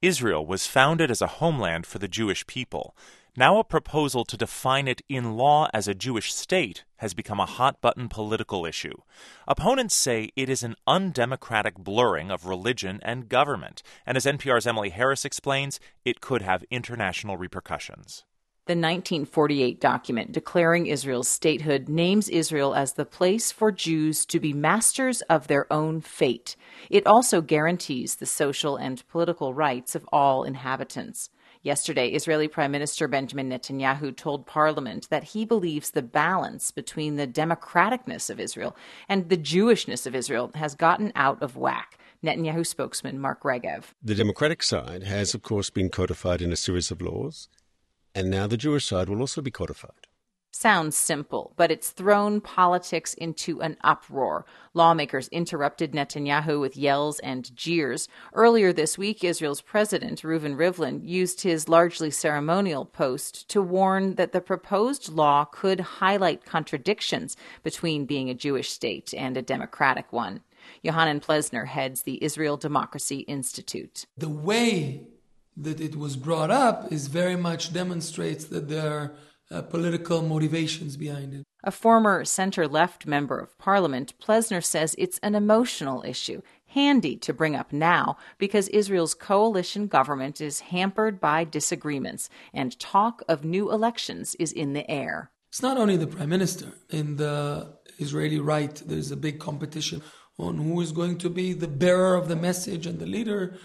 Israel was founded as a homeland for the Jewish people. Now a proposal to define it in law as a Jewish state has become a hot-button political issue. Opponents say it is an undemocratic blurring of religion and government, and as NPR's Emily Harris explains, it could have international repercussions. The 1948 document declaring Israel's statehood names Israel as the place for Jews to be masters of their own fate. It also guarantees the social and political rights of all inhabitants. Yesterday, Israeli Prime Minister Benjamin Netanyahu told Parliament that he believes the balance between the democraticness of Israel and the Jewishness of Israel has gotten out of whack. Netanyahu spokesman Mark Regev. The democratic side has, of course, been codified in a series of laws, and now the Jewish side will also be codified. Sounds simple, but it's thrown politics into an uproar. Lawmakers interrupted Netanyahu with yells and jeers. Earlier this week, Israel's president, Reuven Rivlin, used his largely ceremonial post to warn that the proposed law could highlight contradictions between being a Jewish state and a democratic one. Yohanan Plesner heads the Israel Democracy Institute. The way that it was brought up is very much demonstrates that there are political motivations behind it. A former center-left member of parliament, Plesner says it's an emotional issue, handy to bring up now because Israel's coalition government is hampered by disagreements and talk of new elections is in the air. It's not only the prime minister. In the Israeli right, there's a big competition on who is going to be the bearer of the message and the leader.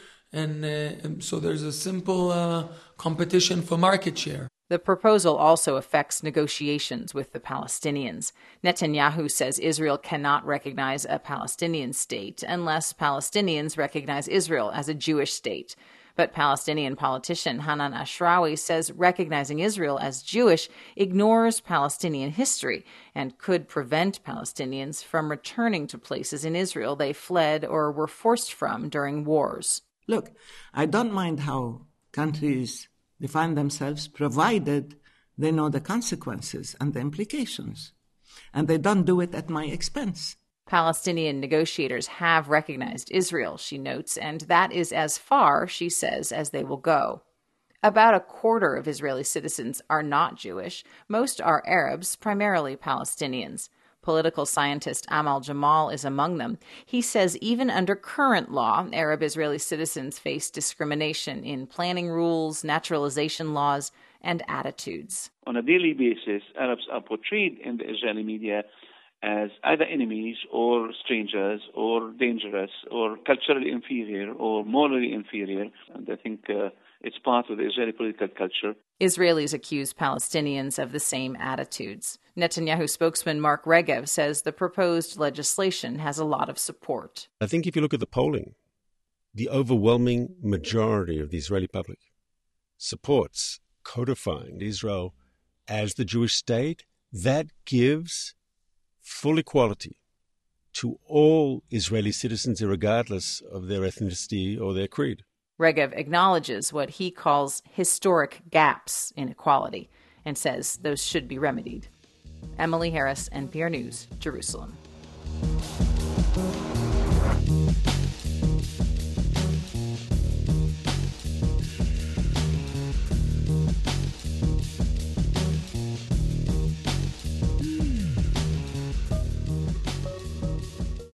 And so there's a simple competition for market share. The proposal also affects negotiations with the Palestinians. Netanyahu says Israel cannot recognize a Palestinian state unless Palestinians recognize Israel as a Jewish state. But Palestinian politician Hanan Ashrawi says recognizing Israel as Jewish ignores Palestinian history and could prevent Palestinians from returning to places in Israel they fled or were forced from during wars. Look, I don't mind how countries define themselves, provided they know the consequences and the implications. And they don't do it at my expense. Palestinian negotiators have recognized Israel, she notes, and that is as far, she says, as they will go. About a quarter of Israeli citizens are not Jewish. Most are Arabs, primarily Palestinians. Political scientist Amal Jamal is among them. He says even under current law, Arab Israeli citizens face discrimination in planning rules, naturalization laws, and attitudes. On a daily basis, Arabs are portrayed in the Israeli media as either enemies or strangers or dangerous or culturally inferior or morally inferior. And I think it's part of the Israeli political culture. Israelis accuse Palestinians of the same attitudes. Netanyahu spokesman Mark Regev says the proposed legislation has a lot of support. I think if you look at the polling, the overwhelming majority of the Israeli public supports codifying Israel as the Jewish state. That gives full equality to all Israeli citizens, regardless of their ethnicity or their creed. Regev acknowledges what he calls historic gaps in equality and says those should be remedied. Emily Harris, NPR News, Jerusalem.